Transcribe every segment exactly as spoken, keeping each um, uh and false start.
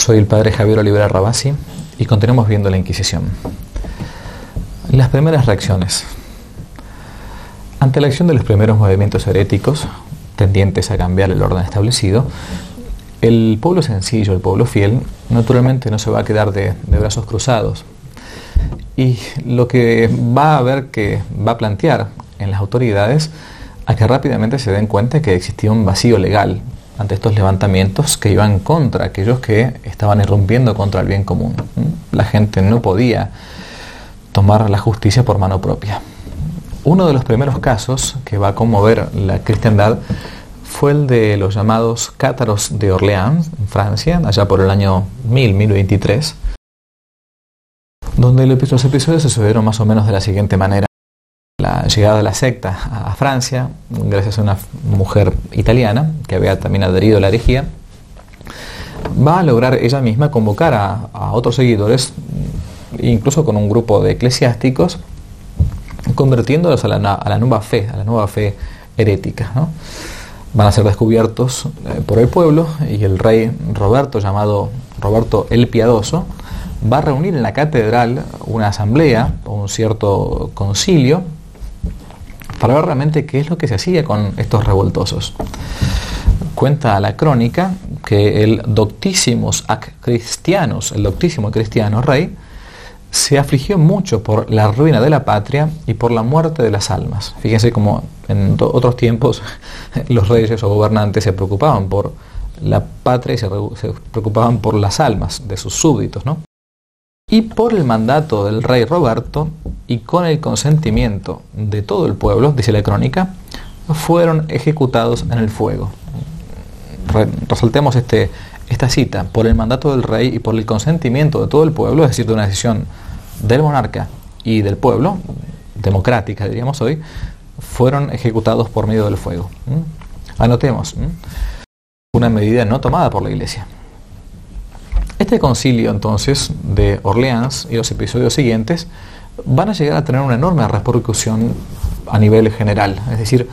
Soy el padre Javier Olivera Rabasi y continuamos viendo la Inquisición. Las primeras reacciones. Ante la acción de los primeros movimientos heréticos, tendientes a cambiar el orden establecido, el pueblo sencillo, el pueblo fiel, naturalmente no se va a quedar de, de brazos cruzados. Y lo que va a haber que va a plantear en las autoridades a que rápidamente se den cuenta que existía un vacío legal ante estos levantamientos que iban contra aquellos que estaban irrumpiendo contra el bien común. La gente no podía tomar la justicia por mano propia. Uno de los primeros casos que va a conmover la cristiandad fue el de los llamados cátaros de Orleans, en Francia, allá por el año mil, mil veintitrés, donde los episodios se sucedieron más o menos de la siguiente manera. La llegada de la secta a Francia, gracias a una mujer italiana que había también adherido a la herejía, va a lograr ella misma convocar a, a otros seguidores, incluso con un grupo de eclesiásticos, convirtiéndolos a la, a la nueva fe, a la nueva fe herética, ¿no? Van a ser descubiertos eh, por el pueblo, y el rey Roberto, llamado Roberto el Piadoso, va a reunir en la catedral una asamblea o un cierto concilio para ver realmente qué es lo que se hacía con estos revoltosos. Cuenta la crónica que el doctísimos ac cristianos, el doctísimo cristiano rey, se afligió mucho por la ruina de la patria y por la muerte de las almas. Fíjense cómo en otros tiempos los reyes o gobernantes se preocupaban por la patria y se, se preocupaban por las almas de sus súbditos, ¿no? Y por el mandato del rey Roberto y con el consentimiento de todo el pueblo, dice la crónica, fueron ejecutados en el fuego. Re resaltemos este, esta cita: por el mandato del rey y por el consentimiento de todo el pueblo, es decir, de una decisión del monarca y del pueblo, democrática diríamos hoy, fueron ejecutados por medio del fuego. ¿Mm? Anotemos, ¿Mm? una medida no tomada por la Iglesia. Este concilio entonces de Orleans y los episodios siguientes van a llegar a tener una enorme repercusión a nivel general. Es decir,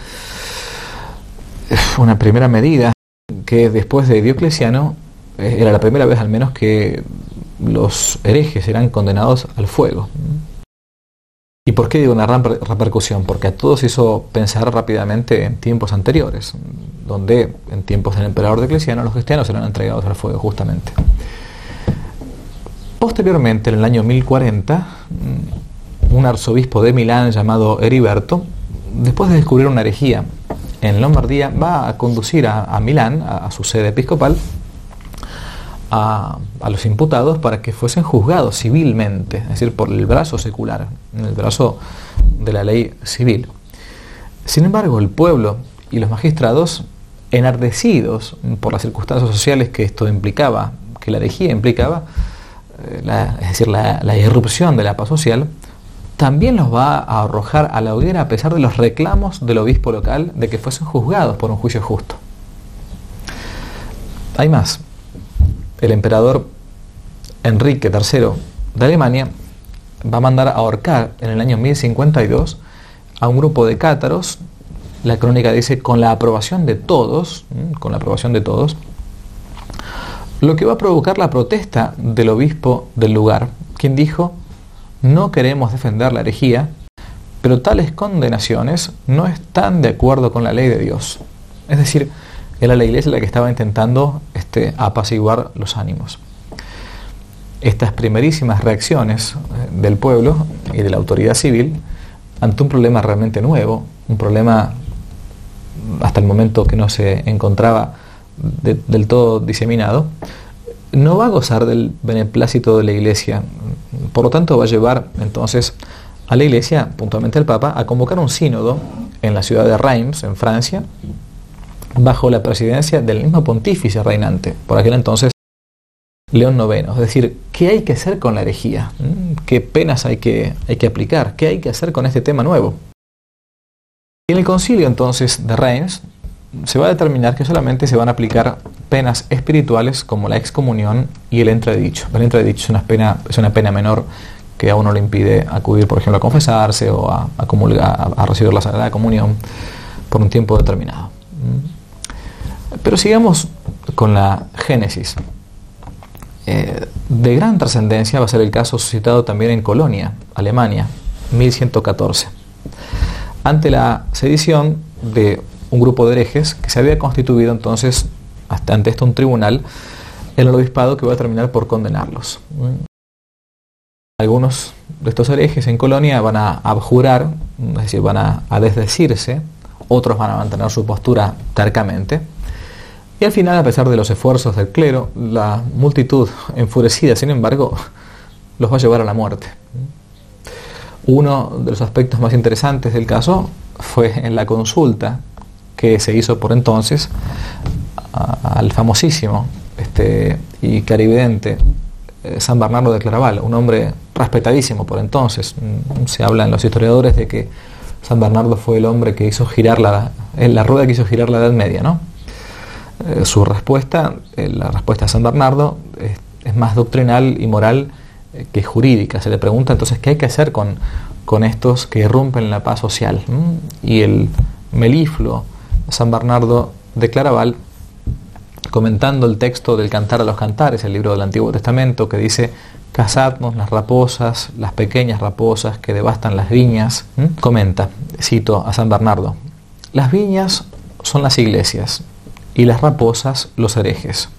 una primera medida que después de Diocleciano era la primera vez al menos que los herejes eran condenados al fuego. ¿Y por qué digo una gran repercusión? Porque a todos hizo pensar rápidamente en tiempos anteriores, donde en tiempos del emperador Diocleciano los cristianos eran entregados al fuego justamente. Posteriormente, en el año mil cuarenta, un arzobispo de Milán llamado Heriberto, después de descubrir una herejía en Lombardía, va a conducir a, a Milán, a, a su sede episcopal, a, a los imputados para que fuesen juzgados civilmente, es decir, por el brazo secular, el brazo de la ley civil. Sin embargo, el pueblo y los magistrados, enardecidos por las circunstancias sociales que esto implicaba, que la herejía implicaba, La, es decir, la, la irrupción de la paz social, también los va a arrojar a la hoguera a pesar de los reclamos del obispo local de que fuesen juzgados por un juicio justo. Hay más. El emperador Enrique tercero de Alemania va a mandar a ahorcar en el año mil cincuenta y dos a un grupo de cátaros. La crónica dice con la aprobación de todos, con la aprobación de todos, lo que va a provocar la protesta del obispo del lugar, quien dijo: no queremos defender la herejía, pero tales condenaciones no están de acuerdo con la ley de Dios. Es decir, era la iglesia la que estaba intentando este, apaciguar los ánimos. Estas primerísimas reacciones del pueblo y de la autoridad civil ante un problema realmente nuevo, un problema hasta el momento que no se encontraba De, del todo diseminado, no va a gozar del beneplácito de la Iglesia. Por lo tanto, va a llevar entonces a la Iglesia, puntualmente al Papa, a convocar un sínodo en la ciudad de Reims, en Francia, bajo la presidencia del mismo pontífice reinante, por aquel entonces León noveno. Es decir, ¿qué hay que hacer con la herejía? ¿Qué penas hay que, hay que aplicar? ¿Qué hay que hacer con este tema nuevo? Y en el concilio entonces de Reims se va a determinar que solamente se van a aplicar penas espirituales como la excomunión y el entredicho. El entredicho es una pena, es una pena menor que a uno le impide acudir, por ejemplo, a confesarse o a, a, comulgar, a, a recibir la Sagrada Comunión por un tiempo determinado. Pero sigamos con la génesis. Eh, de gran trascendencia va a ser el caso suscitado también en Colonia, Alemania, mil ciento catorce, ante la sedición de un grupo de herejes que se había constituido entonces hasta ante esto un tribunal en el obispado que va a terminar por condenarlos. Algunos de estos herejes en Colonia van a abjurar, es decir, van a, a desdecirse, otros van a mantener su postura tercamente, y al final, a pesar de los esfuerzos del clero, la multitud enfurecida, sin embargo, los va a llevar a la muerte. Uno de los aspectos más interesantes del caso fue en la consulta que se hizo por entonces a, al famosísimo este, y clarividente eh, San Bernardo de Claraval, un hombre respetadísimo por entonces. Se habla en los historiadores de que San Bernardo fue el hombre que hizo girar la, la rueda que hizo girar la Edad Media, ¿no? Eh, su respuesta, eh, la respuesta de San Bernardo es, es más doctrinal y moral eh, que jurídica. Se le pregunta entonces qué hay que hacer con, con estos que irrumpen la paz social. ¿Mm? Y el melifluo San Bernardo de Claraval, comentando el texto del Cantar a los Cantares, el libro del Antiguo Testamento, que dice: cazadnos las raposas, las pequeñas raposas que devastan las viñas, ¿Mm? comenta, cito a San Bernardo: las viñas son las iglesias y las raposas los herejes.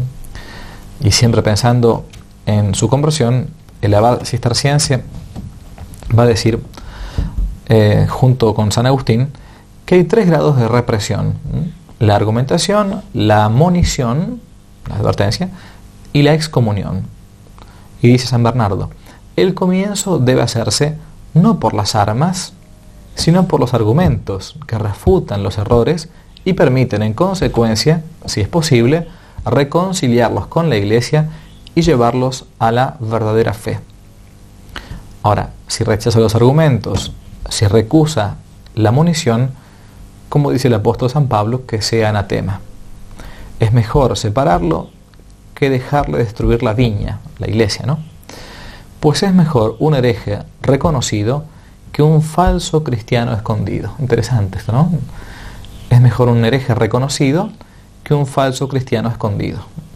Y siempre pensando en su conversión, el abad cisterciense va a decir, eh, junto con San Agustín, que hay tres grados de represión: la argumentación, la monición, la advertencia, y la excomunión. Y dice San Bernardo: el comienzo debe hacerse no por las armas, sino por los argumentos que refutan los errores y permiten en consecuencia, si es posible, reconciliarlos con la Iglesia y llevarlos a la verdadera fe. Ahora, si rechaza los argumentos, si recusa la munición, como dice el apóstol San Pablo, que sea anatema. Es mejor separarlo que dejarle destruir la viña, la Iglesia, ¿no? Pues es mejor un hereje reconocido que un falso cristiano escondido. Interesante esto, ¿no? Es mejor un hereje reconocido que un falso cristiano escondido.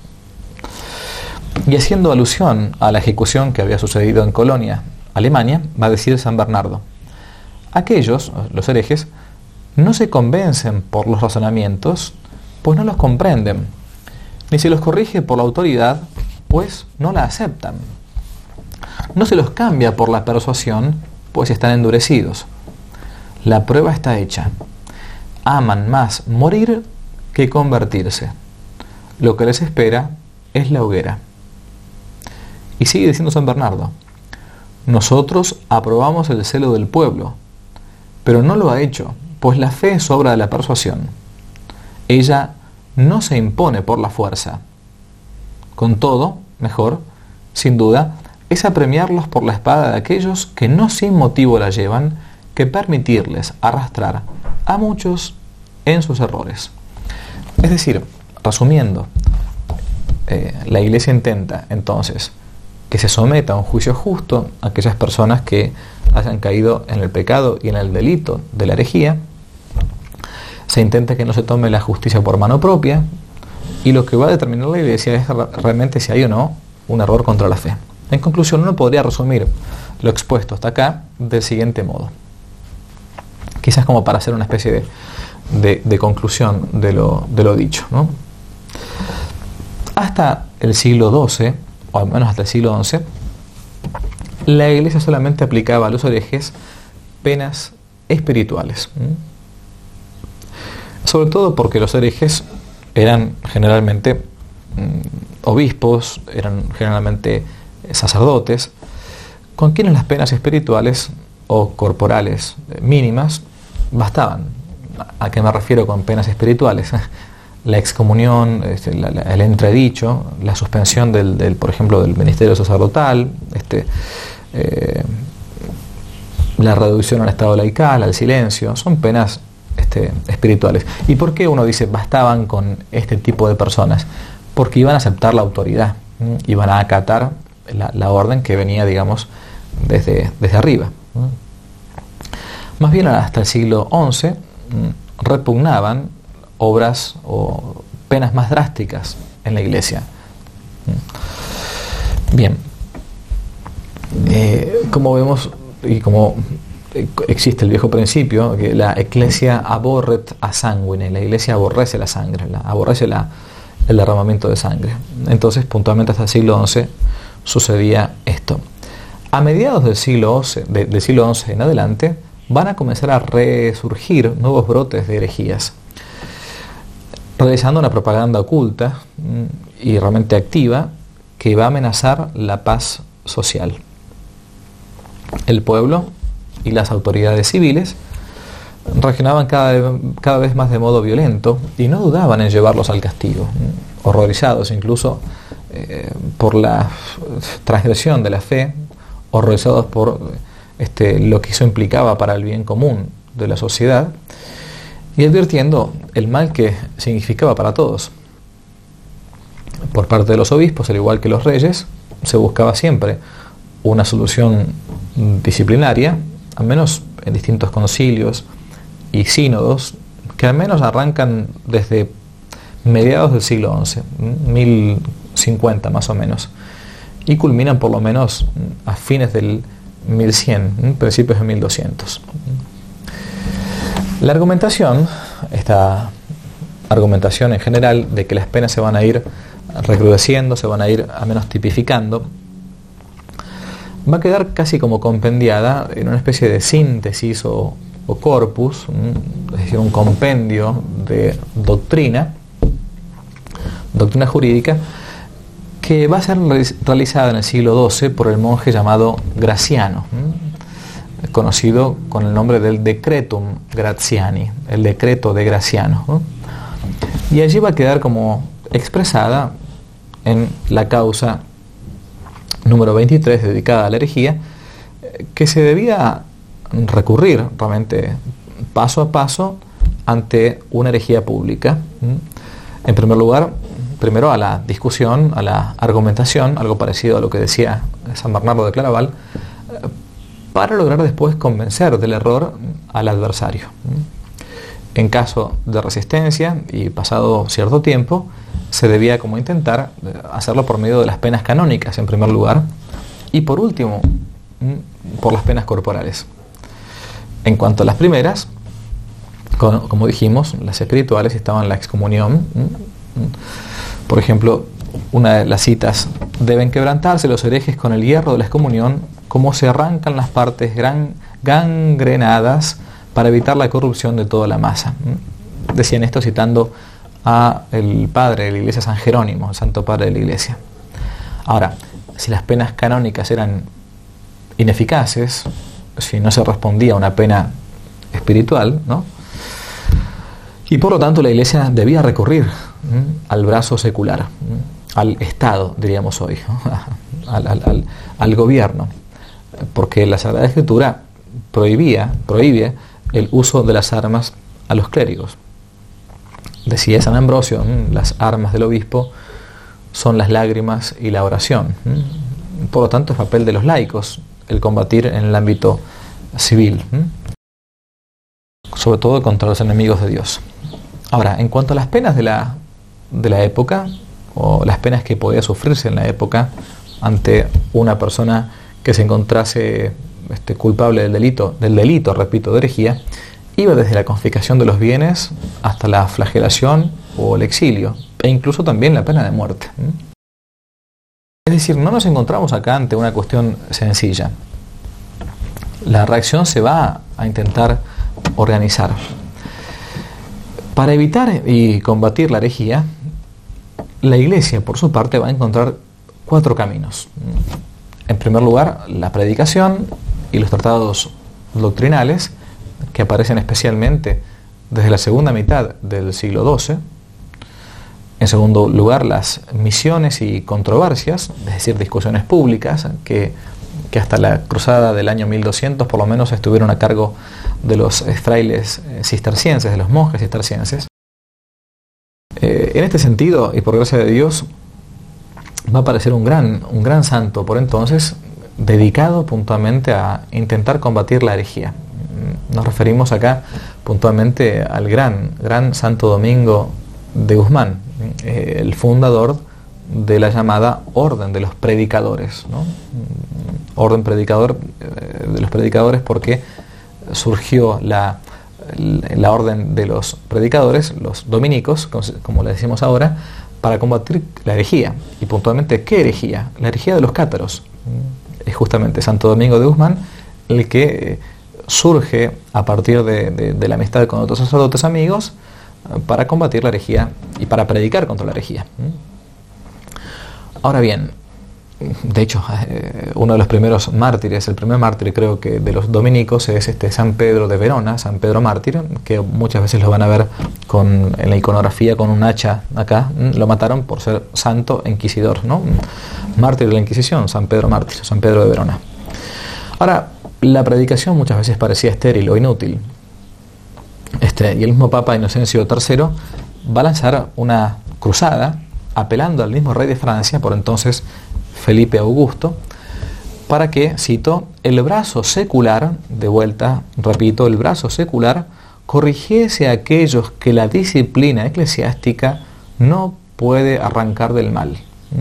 Y haciendo alusión a la ejecución que había sucedido en Colonia, Alemania, va a decir San Bernardo: aquellos, los herejes, no se convencen por los razonamientos, pues no los comprenden, ni se los corrige por la autoridad, pues no la aceptan. No se los cambia por la persuasión, pues están endurecidos. La prueba está hecha. Aman más morir que convertirse. Lo que les espera es la hoguera. Y sigue diciendo San Bernardo: nosotros aprobamos el celo del pueblo, pero no lo ha hecho, pues la fe es obra de la persuasión. Ella no se impone por la fuerza. Con todo, mejor, sin duda, es apremiarlos por la espada de aquellos que no sin motivo la llevan, que permitirles arrastrar a muchos en sus errores. Es decir, resumiendo, eh, la Iglesia intenta entonces que se someta a un juicio justo a aquellas personas que hayan caído en el pecado y en el delito de la herejía. Se intenta que no se tome la justicia por mano propia, y lo que va a determinar la Iglesia es realmente si hay o no un error contra la fe. En conclusión, uno podría resumir lo expuesto hasta acá del siguiente modo, quizás como para hacer una especie de, de, de conclusión de lo, de lo dicho, ¿no? Hasta el siglo doce, o al menos hasta el siglo once, la Iglesia solamente aplicaba a los herejes penas espirituales, ¿Mm? sobre todo porque los herejes eran generalmente mmm, obispos, eran generalmente sacerdotes, con quienes las penas espirituales o corporales mínimas bastaban. ¿A qué me refiero con penas espirituales? La excomunión, este, la, la, el entredicho, la suspensión del, del, por ejemplo, del ministerio sacerdotal, este, eh, la reducción al estado laical, al silencio, son penas este, espirituales. ¿Y por qué uno dice bastaban con este tipo de personas? Porque iban a aceptar la autoridad, ¿sí? Iban a acatar la, la orden que venía, digamos, desde, desde arriba. Más bien hasta el siglo once repugnaban obras o penas más drásticas en la Iglesia. Bien, eh, como vemos y como existe el viejo principio, que la Ecclesia aborret a sanguine, la Iglesia aborrece la sangre, la, aborrece la, el derramamiento de sangre. Entonces, puntualmente hasta el siglo once sucedía esto. A mediados del siglo once, de, del siglo once en adelante, van a comenzar a resurgir nuevos brotes de herejías, realizando una propaganda oculta y realmente activa que va a amenazar la paz social. El pueblo y las autoridades civiles reaccionaban cada, cada vez más de modo violento y no dudaban en llevarlos al castigo, horrorizados incluso eh, por la transgresión de la fe, horrorizados por este, lo que eso implicaba para el bien común de la sociedad y advirtiendo el mal que significaba para todos. Por parte de los obispos, al igual que los reyes, se buscaba siempre una solución disciplinaria, al menos en distintos concilios y sínodos, que al menos arrancan desde mediados del siglo once, mil cincuenta más o menos, y culminan por lo menos a fines del mil cien, principios de mil doscientos. La argumentación, esta argumentación en general de que las penas se van a ir recrudeciendo, se van a ir al menos tipificando, va a quedar casi como compendiada en una especie de síntesis o, o corpus, es decir, un compendio de doctrina, doctrina jurídica, que va a ser realizada en el siglo doce por el monje llamado Graciano, conocido con el nombre del Decretum Gratiani, el decreto de Graciano, y allí va a quedar como expresada en la causa número veintitrés dedicada a la herejía, que se debía recurrir realmente paso a paso ante una herejía pública. En primer lugar, primero a la discusión, a la argumentación, algo parecido a lo que decía San Bernardo de Claraval, para lograr después convencer del error al adversario. En caso de resistencia y pasado cierto tiempo, se debía como intentar hacerlo por medio de las penas canónicas en primer lugar y por último por las penas corporales. En cuanto a las primeras, como dijimos, las espirituales estaban la excomunión. Por ejemplo, una de las citas: deben quebrantarse los herejes con el hierro de la excomunión, como se arrancan las partes gran, gangrenadas para evitar la corrupción de toda la masa. Decían esto citando a el padre de la iglesia, San Jerónimo, el santo padre de la iglesia. Ahora, si las penas canónicas eran ineficaces, si no se respondía a una pena espiritual, ¿no?, y por lo tanto la iglesia debía recurrir ¿m? al brazo secular, ¿m? al Estado, diríamos hoy, ¿no? al, al, al, al gobierno, porque la Sagrada Escritura prohibía, prohíbe el uso de las armas a los clérigos. Decía San Ambrosio, ¿m? las armas del obispo son las lágrimas y la oración. ¿m? Por lo tanto, es papel de los laicos el combatir en el ámbito civil, ¿m? sobre todo contra los enemigos de Dios. Ahora, en cuanto a las penas de la, de la época, o las penas que podía sufrirse en la época ante una persona que se encontrase este, culpable del delito, del delito, repito, de herejía, iba desde la confiscación de los bienes hasta la flagelación o el exilio, e incluso también la pena de muerte. Es decir, no nos encontramos acá ante una cuestión sencilla. La reacción se va a intentar organizar. Para evitar y combatir la herejía, la Iglesia, por su parte, va a encontrar cuatro caminos. En primer lugar, la predicación y los tratados doctrinales, que aparecen especialmente desde la segunda mitad del siglo doce. En segundo lugar, las misiones y controversias, es decir, discusiones públicas, que, que hasta la cruzada del año mil doscientos por lo menos estuvieron a cargo de los frailes cistercienses, de los monjes cistercienses. Eh, en este sentido, y por gracia de Dios, va a aparecer un gran, un gran santo por entonces, dedicado puntualmente a intentar combatir la herejía. Nos referimos acá puntualmente al gran, gran Santo Domingo de Guzmán, eh, el fundador de la llamada Orden de los Predicadores, ¿no? Orden predicador eh, de los predicadores porque surgió la, la Orden de los Predicadores, los dominicos, como, como le decimos ahora, para combatir la herejía. Y puntualmente, ¿qué herejía? La herejía de los cátaros. Es justamente Santo Domingo de Guzmán el que surge a partir de, de, de la amistad con otros sacerdotes amigos para combatir la herejía y para predicar contra la herejía. Ahora bien, de hecho, eh, uno de los primeros mártires, el primer mártir creo que de los dominicos es este San Pedro de Verona, San Pedro mártir, que muchas veces lo van a ver con, en la iconografía con un hacha acá. Lo mataron por ser santo e inquisidor, ¿no? Mártir de la Inquisición, San Pedro mártir, San Pedro de Verona. Ahora, la predicación muchas veces parecía estéril o inútil. Este, y el mismo Papa Inocencio tercero va a lanzar una cruzada apelando al mismo rey de Francia, por entonces Felipe Augusto, para que, cito, el brazo secular, de vuelta, repito, el brazo secular, corrigiese a aquellos que la disciplina eclesiástica no puede arrancar del mal.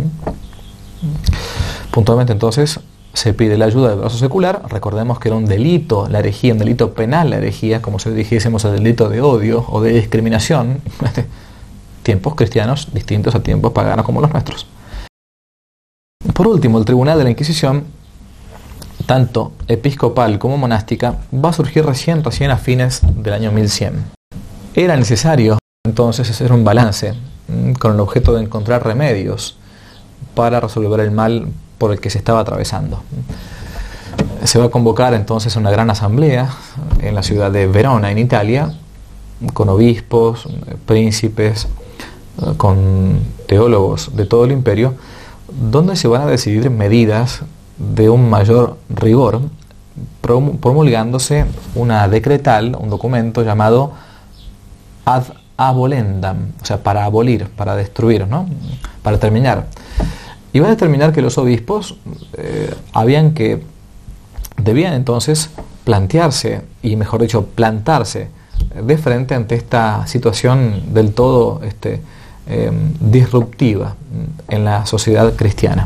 ¿Mm? Puntualmente entonces se pide la ayuda del brazo secular. Recordemos que era un delito la herejía, un delito penal la herejía, como si dijésemos el delito de odio o de discriminación. Tiempos cristianos distintos a tiempos paganos como los nuestros. Por último, el Tribunal de la Inquisición, tanto episcopal como monástica, va a surgir recién, recién a fines del año mil cien. Era necesario entonces hacer un balance con el objeto de encontrar remedios para resolver el mal por el que se estaba atravesando. Se va a convocar entonces una gran asamblea en la ciudad de Verona, en Italia, con obispos, príncipes, con teólogos de todo el imperio, donde se van a decidir medidas de un mayor rigor, promulgándose una decretal, un documento llamado ad abolendam, o sea, para abolir, para destruir, ¿no? Para terminar. Y va a determinar que los obispos eh, habían que, debían entonces plantearse, y mejor dicho, plantarse de frente ante esta situación del todo este, eh, disruptiva en la sociedad cristiana.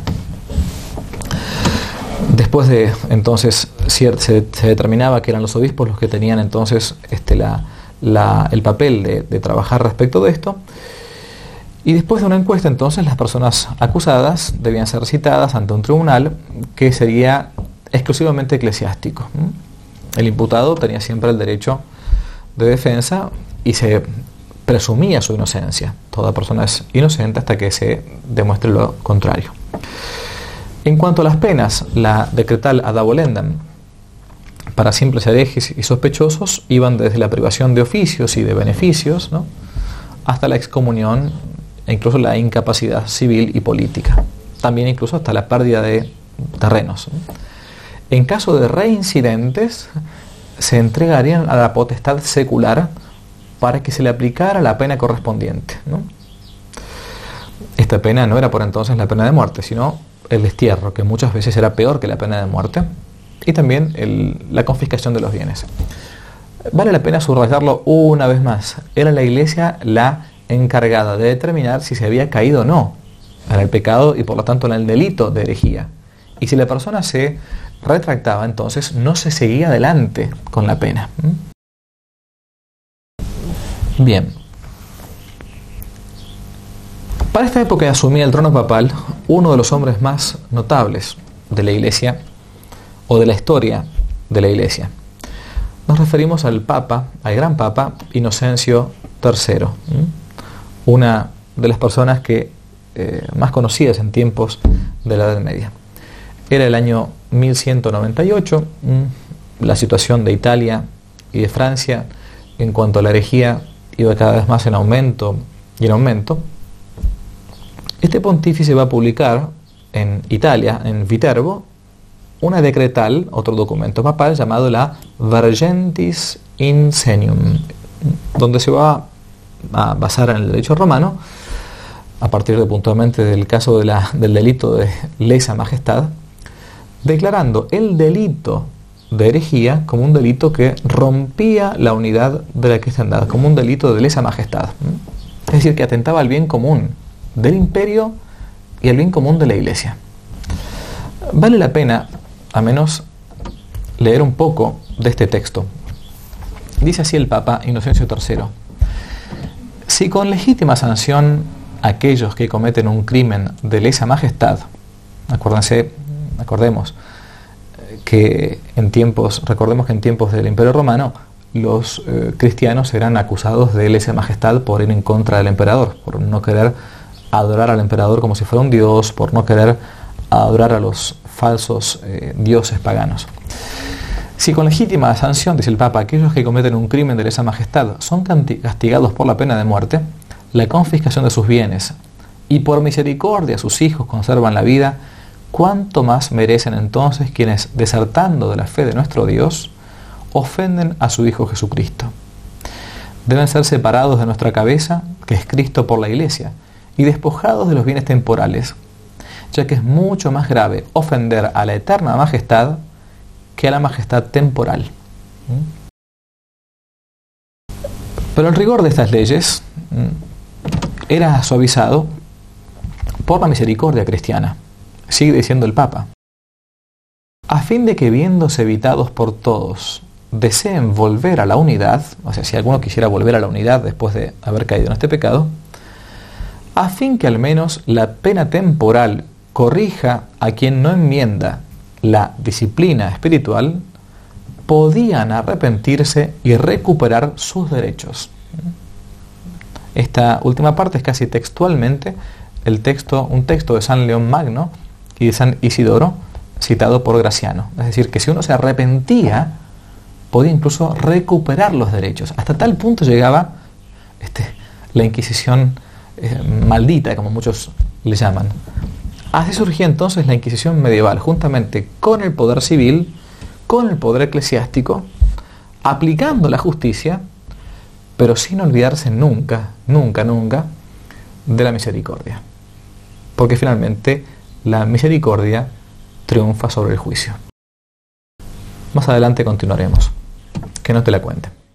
Después de entonces se, se determinaba que eran los obispos los que tenían entonces este, la, la, el papel de, de trabajar respecto de esto. Y después de una encuesta, entonces, las personas acusadas debían ser citadas ante un tribunal que sería exclusivamente eclesiástico. El imputado tenía siempre el derecho de defensa y se presumía su inocencia. Toda persona es inocente hasta que se demuestre lo contrario. En cuanto a las penas, la decretal ad abolendam para simples herejes y sospechosos iban desde la privación de oficios y de beneficios, ¿no?, hasta la excomunión e incluso la incapacidad civil y política. También incluso hasta la pérdida de terrenos. En caso de reincidentes, se entregarían a la potestad secular para que se le aplicara la pena correspondiente, ¿no? Esta pena no era por entonces la pena de muerte, sino el destierro, que muchas veces era peor que la pena de muerte, y también el, la confiscación de los bienes. Vale la pena subrayarlo una vez más. Era la Iglesia la encargada de determinar si se había caído o no en el pecado y por lo tanto en el delito de herejía. Y si la persona se retractaba, entonces no se seguía adelante con la pena. Bien. Para esta época asumía el trono papal uno de los hombres más notables de la Iglesia o de la historia de la Iglesia. Nos referimos al Papa, al gran Papa Inocencio tercero, una de las personas que eh, más conocidas en tiempos de la Edad Media. Era el año mil ciento noventa y ocho, la situación de Italia y de Francia en cuanto a la herejía iba cada vez más en aumento y en aumento. Este pontífice va a publicar en Italia, en Viterbo, una decretal, otro documento papal llamado la Vergentis Insenium, donde se va a basar en el derecho romano, a partir de puntualmente del caso de la, del delito de lesa majestad, declarando el delito de herejía como un delito que rompía la unidad de la cristiandad, como un delito de lesa majestad. Es decir, que atentaba al bien común del imperio y el bien común de la Iglesia. Vale la pena, a menos, leer un poco de este texto. Dice así el Papa Inocencio tercero: si con legítima sanción aquellos que cometen un crimen de lesa majestad, acuérdense, acordemos que en tiempos, recordemos que en tiempos del Imperio Romano los eh, cristianos eran acusados de lesa majestad por ir en contra del emperador, por no querer adorar al emperador como si fuera un dios, por no querer adorar a los falsos eh, dioses paganos. Si con legítima sanción, dice el Papa, aquellos que cometen un crimen de lesa majestad son castigados por la pena de muerte, la confiscación de sus bienes, y por misericordia sus hijos conservan la vida, ¿cuánto más merecen entonces quienes, desertando de la fe de nuestro Dios, ofenden a su Hijo Jesucristo? Deben ser separados de nuestra cabeza, que es Cristo, por la Iglesia, y despojados de los bienes temporales, ya que es mucho más grave ofender a la eterna majestad que a la majestad temporal. Pero el rigor de estas leyes era suavizado por la misericordia cristiana, sigue diciendo el Papa, a fin de que, viéndose evitados por todos, deseen volver a la unidad, o sea, si alguno quisiera volver a la unidad después de haber caído en este pecado, a fin que al menos la pena temporal corrija a quien no enmienda la disciplina espiritual, podían arrepentirse y recuperar sus derechos. Esta última parte es casi textualmente el texto, un texto de San León Magno y de San Isidoro, citado por Graciano. Es decir, que si uno se arrepentía, podía incluso recuperar los derechos. Hasta tal punto llegaba este, la Inquisición eh, maldita, como muchos le llaman. Así surgía entonces la Inquisición medieval, juntamente con el poder civil, con el poder eclesiástico, aplicando la justicia, pero sin olvidarse nunca, nunca, nunca de la misericordia. Porque finalmente la misericordia triunfa sobre el juicio. Más adelante continuaremos. Que no te la cuente.